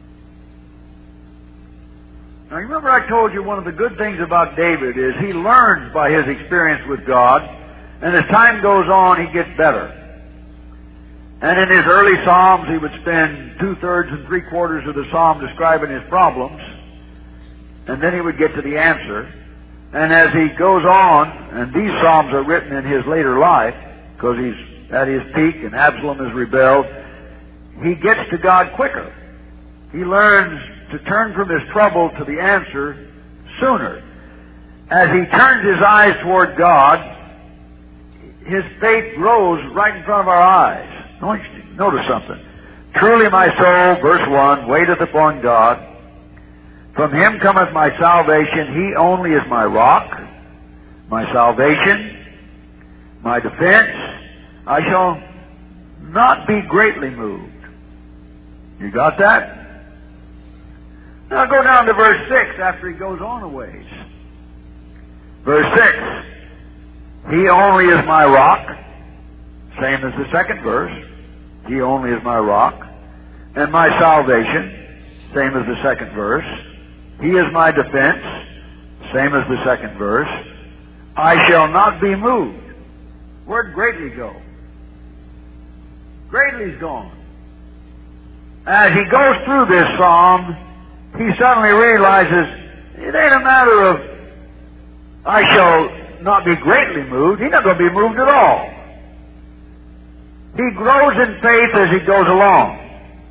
Now, remember I told you one of the good things about David is he learns by his experience with God, and as time goes on, he gets better. And in his early Psalms, he would spend 2/3 and 3/4 of the Psalm describing his problems, and then he would get to the answer. And as he goes on, and these Psalms are written in his later life, because he's at his peak and Absalom has rebelled, he gets to God quicker. He learns to turn from his trouble to the answer sooner. As he turns his eyes toward God, his faith grows right in front of our eyes. Notice something. Truly my soul, verse 1, waiteth upon God. From Him cometh my salvation. He only is my rock, my salvation, my defense. I shall not be greatly moved. You got that? Now go down to verse 6 after he goes on a ways. Verse 6. He only is my rock. Same as the second verse. He only is my rock. And my salvation. Same as the second verse. He is my defense. Same as the second verse. I shall not be moved. Where'd greatly go? Greatly's gone. As he goes through this psalm, he suddenly realizes it ain't a matter of I shall not be greatly moved. He's not going to be moved at all. He grows in faith as he goes along.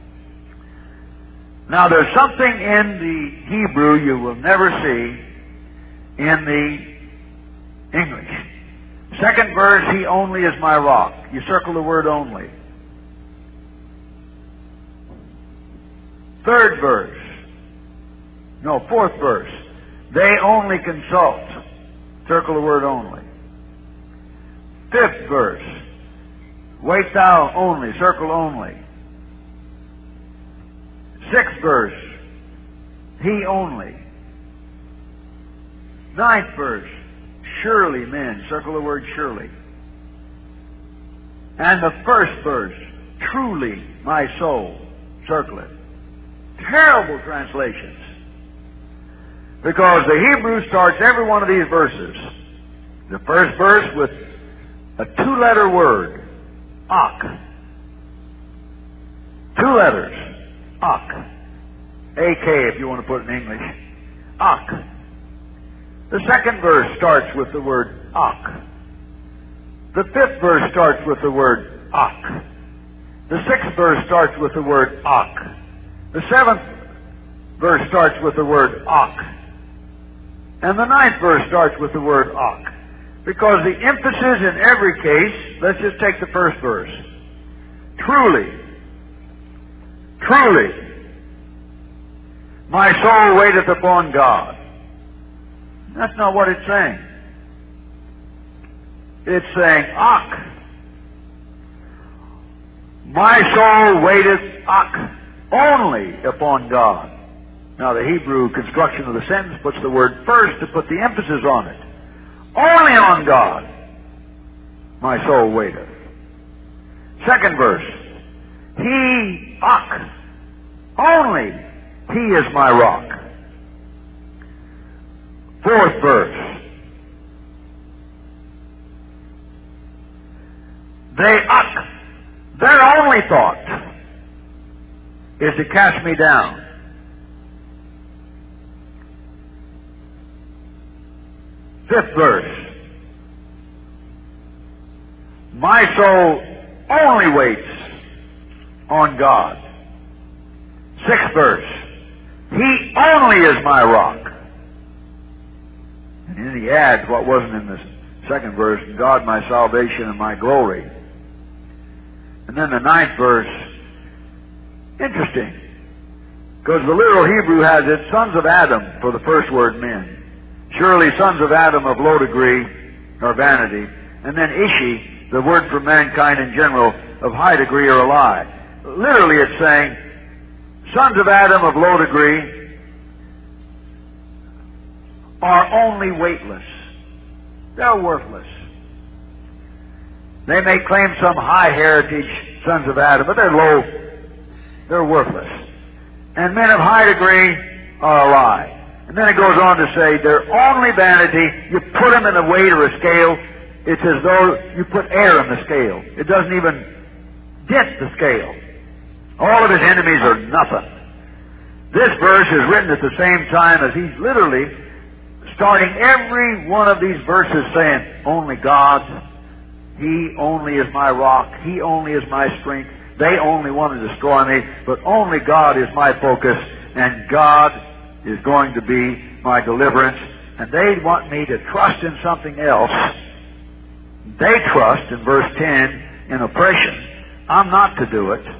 Now there's something in the Hebrew you will never see in the English. Second verse, He only is my rock. You circle the word only. Third verse. No, fourth verse. They only consult. Circle the word only. Fifth verse. Wait thou only. Circle only. Sixth verse. He only. Ninth verse. Surely men. Circle the word surely. And the first verse. Truly my soul. Circle it. Terrible translations. Because the Hebrew starts every one of these verses. The first verse with a two-letter word, ak. Two letters, ak. A-K if you want to put it in English. Ak. The second verse starts with the word ak. The fifth verse starts with the word ak. The sixth verse starts with the word ak. The seventh verse starts with the word ak. And the ninth verse starts with the word ak. Because the emphasis in every case, let's just take the first verse. Truly, truly, my soul waiteth upon God. That's not what it's saying. It's saying, ak. My soul waiteth, ak, only upon God. Now the Hebrew construction of the sentence puts the word first to put the emphasis on it. Only on God my soul waiteth. Second verse. He, ak, only He is my rock. Fourth verse. They, ak, their only thought is to cast me down. Fifth verse. My soul only waits on God. Sixth verse. He only is my rock. And then he adds what wasn't in the second verse, God my salvation and my glory. And then the ninth verse, interesting, because the literal Hebrew has it, sons of Adam for the first word men. Surely sons of Adam of low degree are vanity. And then Ishi, the word for mankind in general, of high degree are a lie. Literally it's saying, sons of Adam of low degree are only weightless. They're worthless. They may claim some high heritage, sons of Adam, but they're low. They're worthless. And men of high degree are a lie. And then it goes on to say, they're only vanity. You put them in a weight or a scale, it's as though you put air in the scale. It doesn't even dent the scale. All of his enemies are nothing. This verse is written at the same time as he's literally starting every one of these verses saying, only God, He only is my rock, He only is my strength, they only want to destroy me, but only God is my focus, and God is going to be my deliverance, and they want me to trust in something else. They trust, in verse 10, in oppression. I'm not to do it.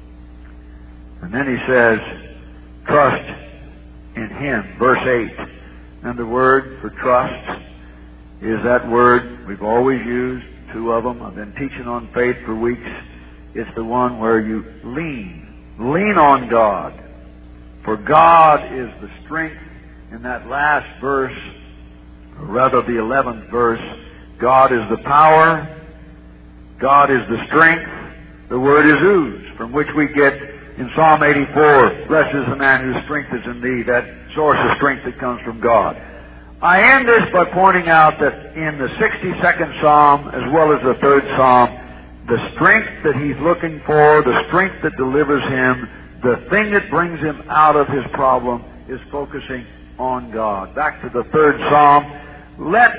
And then he says, trust in Him. Verse 8. And the word for trust is that word we've always used, two of them. I've been teaching on faith for weeks. It's the one where you lean on God. For God is the strength. In that last verse, or rather the 11th verse, God is the power, God is the strength. The word is ooze, from which we get in Psalm 84, blessed is the man whose strength is in thee, that source of strength that comes from God. I end this by pointing out that in the 62nd Psalm, as well as the 3rd Psalm, the strength that he's looking for, the strength that delivers him, the thing that brings him out of his problem is focusing on God. Back to the 3rd Psalm, let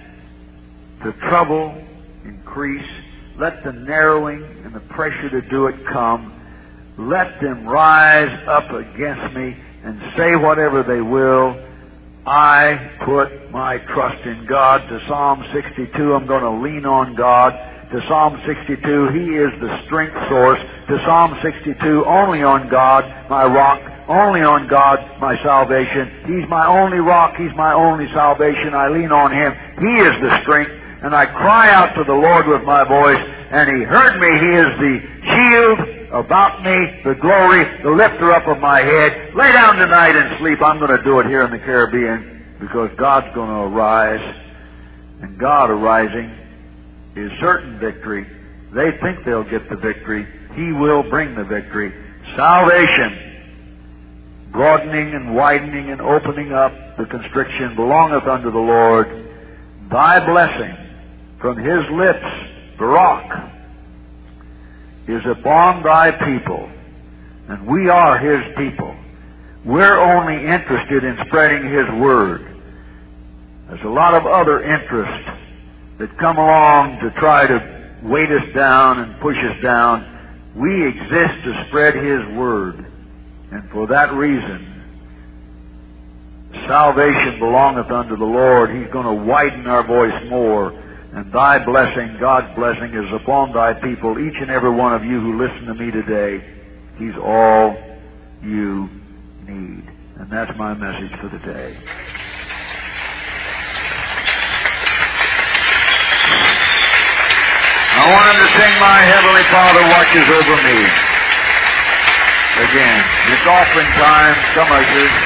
the trouble increase, let the narrowing and the pressure to do it come, let them rise up against me and say whatever they will. I put my trust in God. To Psalm 62, I'm going to lean on God. To Psalm 62, He is the strength source. To Psalm 62, only on God, my rock. Only on God, my salvation. He's my only rock. He's my only salvation. I lean on Him. He is the strength. And I cry out to the Lord with my voice, and He heard me. He is the shield about me, the glory, the lifter up of my head. Lay down tonight and sleep. I'm going to do it here in the Caribbean because God's going to arise. And God arising is certain victory. They think they'll get the victory. He will bring the victory. Salvation broadening and widening and opening up the constriction belongeth unto the Lord. Thy blessing from His lips, Barak, is upon Thy people. And we are His people. We're only interested in spreading His Word. There's a lot of other interests that come along to try to weight us down and push us down. We exist to spread His Word. And for that reason, salvation belongeth unto the Lord. He's going to widen our voice more. And Thy blessing, God's blessing, is upon Thy people, each and every one of you who listen to me today. He's all you need. And that's my message for today. I want him to sing My Heavenly Father Watches Over Me. Again, it's offering time. Come, ushers.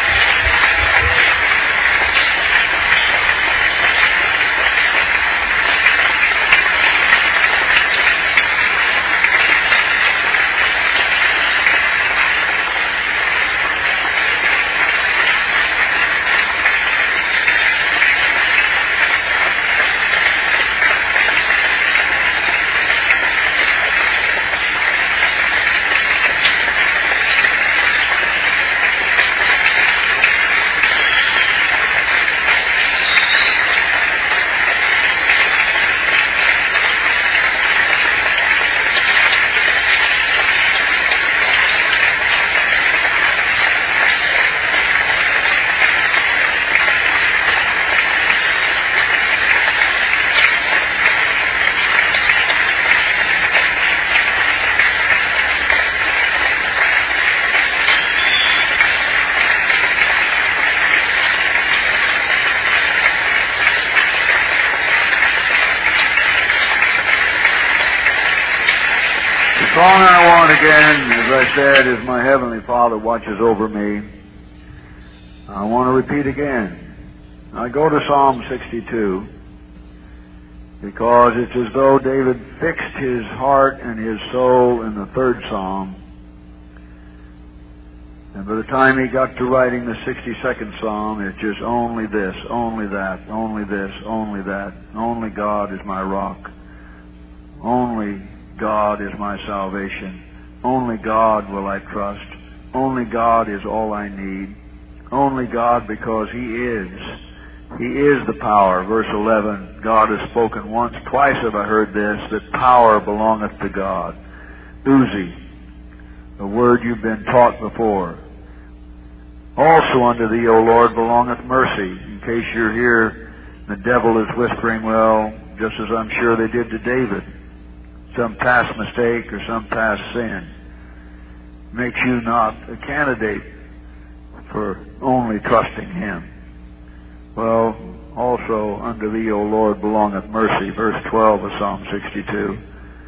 The song I want again, as I said, is My Heavenly Father Watches Over Me. I want to repeat again. I go to Psalm 62 because it's as though David fixed his heart and his soul in the third psalm. And by the time he got to writing the 62nd psalm, it's just only this, only that, only this, only that. Only God is my rock. Only God is my salvation. Only God will I trust. Only God is all I need. Only God, because He is. He is the power. Verse 11, God has spoken once, twice have I heard this, that power belongeth to God. Uzi, the word you've been taught before. Also unto Thee, O Lord, belongeth mercy. In case you're here, the devil is whispering, well, just as I'm sure they did to David, some past mistake or some past sin makes you not a candidate for only trusting Him. Well, also unto Thee, O Lord, belongeth mercy. Verse 12 of Psalm 62.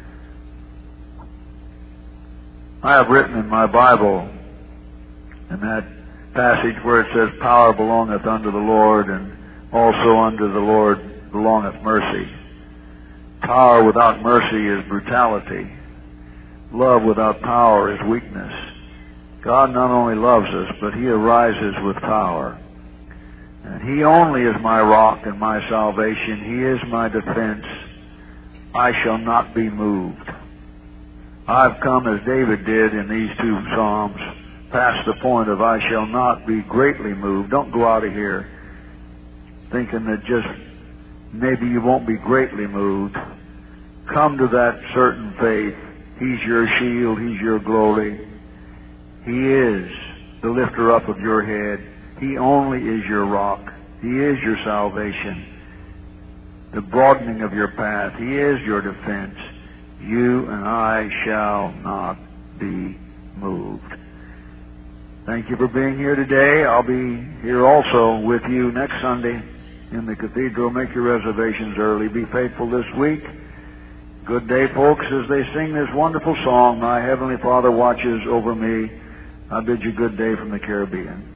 I have written in my Bible, in that passage where it says, power belongeth unto the Lord, and also unto the Lord belongeth mercy. Power without mercy is brutality. Love without power is weakness. God not only loves us, but He arises with power. And He only is my rock and my salvation. He is my defense. I shall not be moved. I've come as David did in these two Psalms, past the point of I shall not be greatly moved. Don't go out of here thinking that just maybe you won't be greatly moved. Come to that certain faith. He's your shield. He's your glory. He is the lifter up of your head. He only is your rock. He is your salvation, the broadening of your path. He is your defense. You and I shall not be moved. Thank you for being here today. I'll be here also with you next Sunday in the cathedral. Make your reservations early. Be faithful this week. Good day, folks, as they sing this wonderful song, My Heavenly Father Watches Over Me. I bid you good day from the Caribbean.